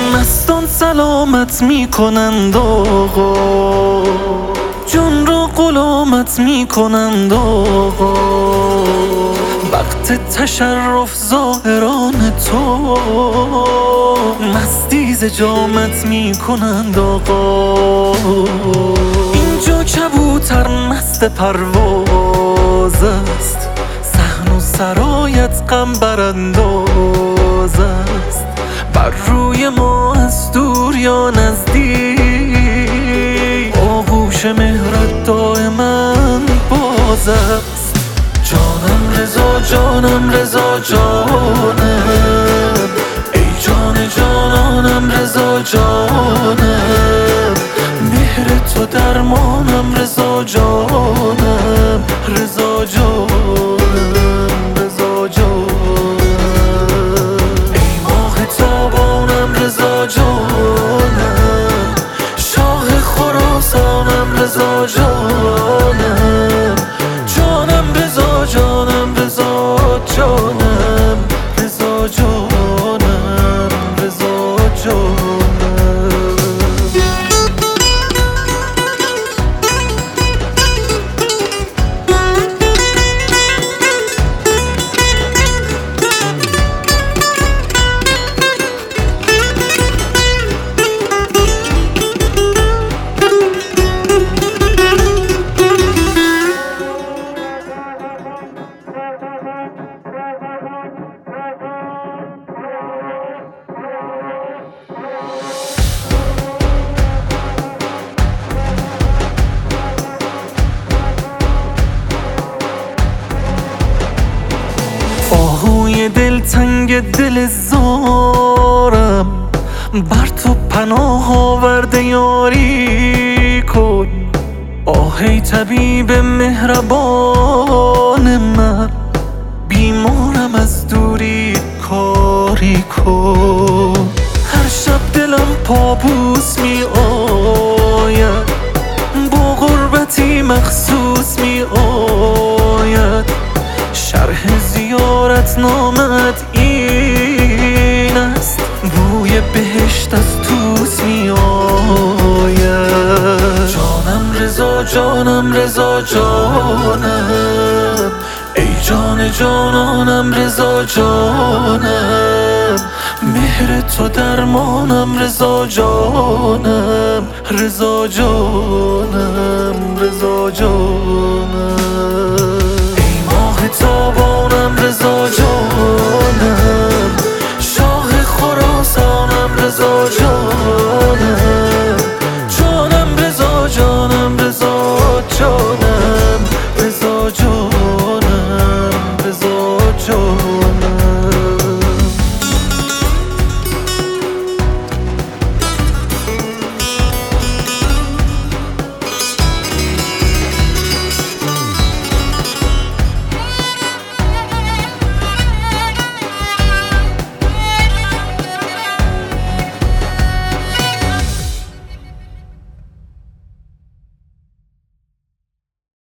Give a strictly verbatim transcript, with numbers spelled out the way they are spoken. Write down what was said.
مستان سلامت می کنند آقا، جان را غلامت می کنند آقا. وقت تشرف ظاهران تو مستی ز جامت می کنند آقا. اینجا کبوتر مست پرواز است، صحن و سرایت غم برانداز است. بر روی ما از دور یا نزدیک آغوش مهرت دائما باز است. جانم رضا جانم رضا جانم، ای جان جانانم رضا جانم. مهر تو درمانم رضا جانم، رضا جانم رضا جانم. ای ماه تابانم رضا جانم، شاه خراسانم رضا جانم. جانم رضا جانم رضا جانم، رضا جانم رضا جانم. آهوی دلتنگ دل زارم، بر تو پناه آورده یاری کن. آه ای طبیب مهربان من، بیمارم از دوری کاری کن. هر شب دلم پابوس می آید، با غربتی مخصوص می آید. شرح زیارت نامت این است، بوی بهشت از توس می آید. جانم رضا جانم رضا جانم، ای جان جانانم رضا جانم. مهر تو درمانم رضا جانم، رضا جانم رضا جانم. ای ماه تابانم رضا